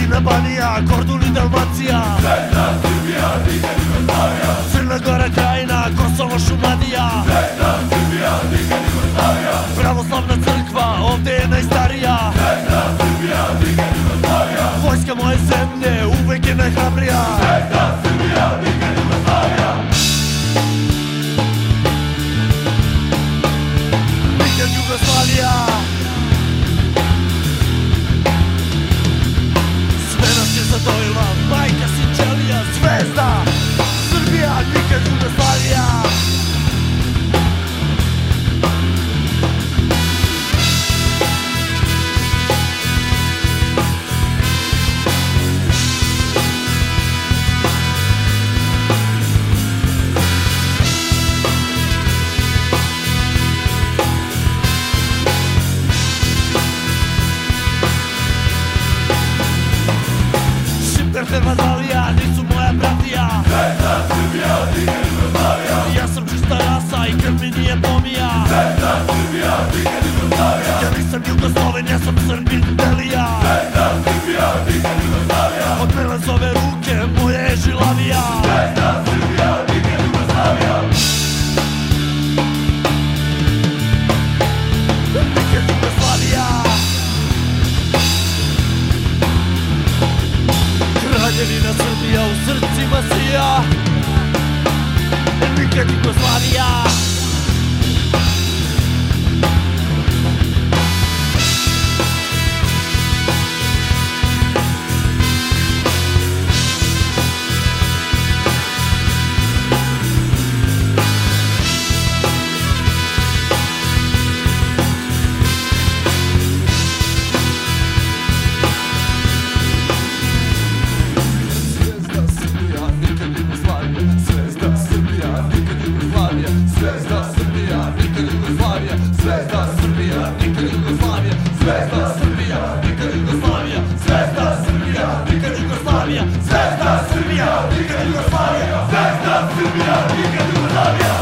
Vojvodina, Banija, Kordun i Dalmacija, Sveta Srbija, nikad Jugoslavija, Crna Gora, Krajina, Kosovo, Šumadija, Sveta Srbija, nikad Jugoslavija, Pravoslavna crkva, ovde je najstarija, Sveta Srbija, nikad Jugoslavija, vojska moje zemlje uvek je najhrabrija. Sveta Srbija, nikad Jugoslavija, nikad Jugoslavija. Sve nas je zadojila majka Sinčelija, zvezda Srbija, nikad Jugoslavija. Hrvatska nisu moja bratija. Sveta Srbija, nikad Jugoslavija, Ja sam čista rasa i krv mi nije pomija. Sveta Srbija, nikad Jugoslavija, Ja nisam Jugosloven, ja sam Srbin Delija. Sveta Srbija, nikad Jugoslavija, Od mele zove ruke, moje je žilavija. Sveta Srbija, nikad Jugoslavija, nikad Jugoslavija. Kraljevina Srbija u srcima sija, nikad Jugoslavija. Sveta Srbija, nikad Jugoslavija, Sveta Srbija, nikad Jugoslavija, Sveta Srbija, nikad Jugoslavija, Sveta Srbija, nikad Jugoslavija, Sveta Srbija, nikad Jugoslavija, Sveta Srbija, nikad Jugoslavija.